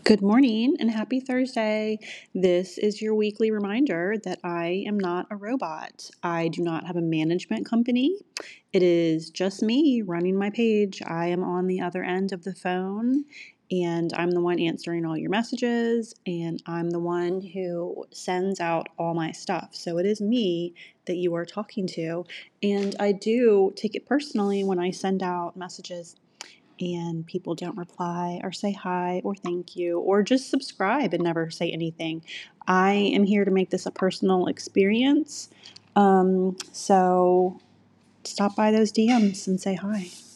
Good morning and happy Thursday. This is your weekly reminder that I am not a robot. I do not have a management company. It is just me running my page. I am on the other end of the phone and I'm the one answering all your messages and I'm the one who sends out all my stuff. So it is me that you are talking to. And I do take it personally when I send out messages and people don't reply or say hi or thank you or just subscribe and never say anything. I am here to make this a personal experience. So stop by those DMs and say hi.